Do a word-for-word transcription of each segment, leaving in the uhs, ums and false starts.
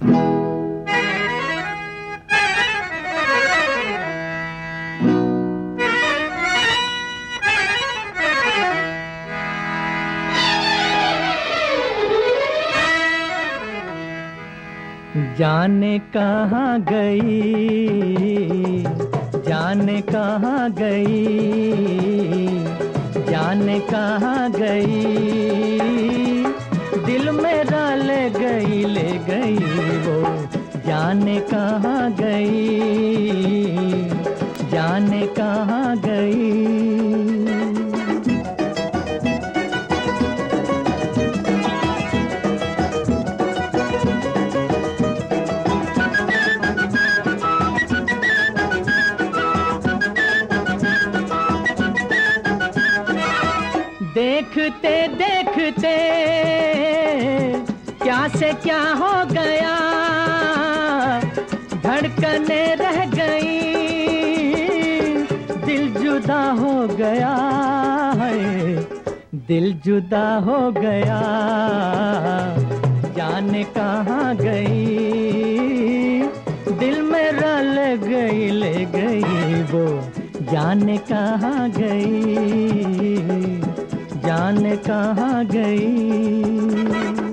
जाने कहाँ गई, जाने कहाँ गई, जाने कहाँ गई, दिल मेरा ले गई, ले गई वो, जाने कहाँ गई, जाने कहाँ गई। देखते देखते क्या से क्या हो गया, धड़कने रह गई, दिल जुदा हो गया है, दिल जुदा हो गया, जाने कहाँ गई, दिल मेरा ले गई, ले गई वो, जाने कहाँ गई, जाने कहाँ गई।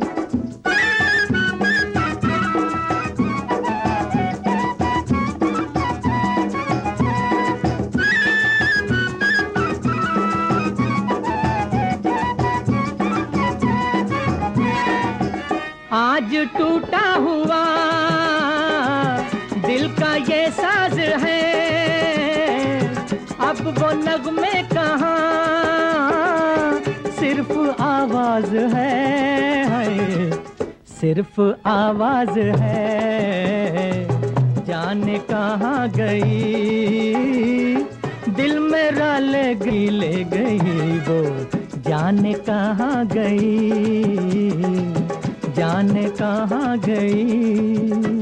आज टूटा हुआ दिल का ये साज है, अब वो नगमे कहाँ, सिर्फ आवाज है, है सिर्फ आवाज है, जाने कहाँ गई, दिल मेरा ले गई, ले गई वो, जाने कहाँ गई, जाने कहाँ गई।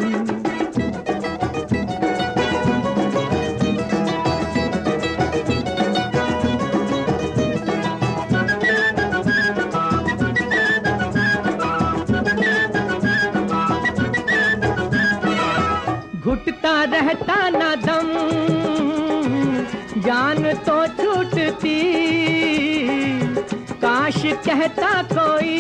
घुटता रहता ना दम, जान तो छूटती, काश कहता कोई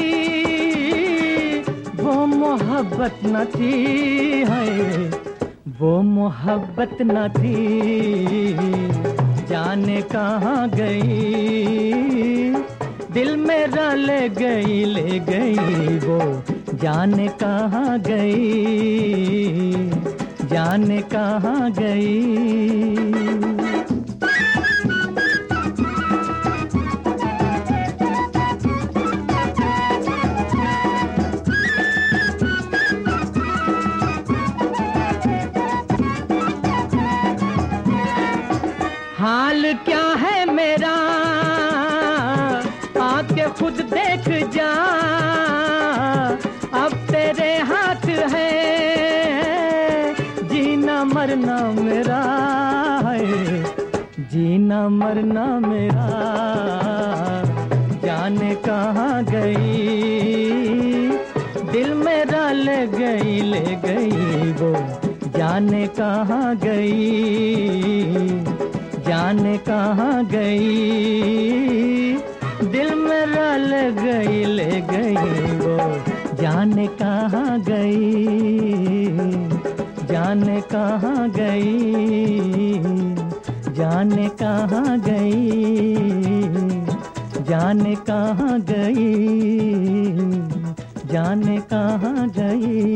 वो मोहब्बत न थी, है वो मोहब्बत न थी, जाने कहाँ गई, दिल मेरा ले गई, ले गई वो, जाने कहाँ गई, जाने कहाँ गई। हाल क्या है मेरा आके खुद देख जा, अब तेरे हाथ है, जीना मरना मेरा है, जीना मरना मेरा, जाने कहाँ गई, दिल मेरा ले गई, ले गई वो, जाने कहाँ गई, जाने कहाँ गई, दिल मेरा ले गई, ले गई वो, जाने कहाँ गई, जाने कहाँ गई, जाने कहाँ गई, जाने कहाँ गई, जाने कहाँ गई।